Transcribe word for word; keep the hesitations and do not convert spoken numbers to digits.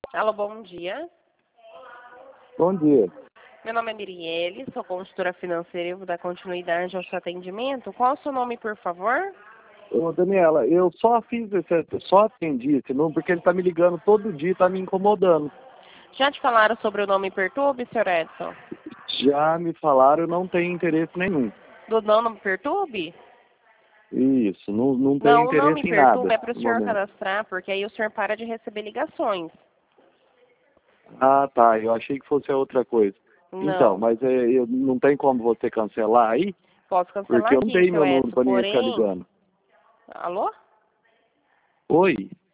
Alô, bom dia. Bom dia. Meu nome é Mirielle, sou consultora financeira e vou dar continuidade ao seu atendimento. Qual o seu nome, por favor? Ô, Daniela, eu só fiz esse, só atendi esse número porque ele tá me ligando todo dia e tá me incomodando. Já te falaram sobre o Não Me Perturbe, senhor Edson? Já me falaram, eu não tenho interesse nenhum. Do Não Me Perturbe? Isso, não, não tenho Não, o Não Me interesse em nada Perturbe é para o no senhor momento. cadastrar, porque aí o senhor para de receber ligações. Ah, tá, eu achei que fosse a outra coisa. Então, Não. mas é, eu, não tem como você cancelar aí? Posso cancelar Porque eu não aqui, tenho seu meu número Edson, pra ninguém ficar porém... ligando. Alô? Oi?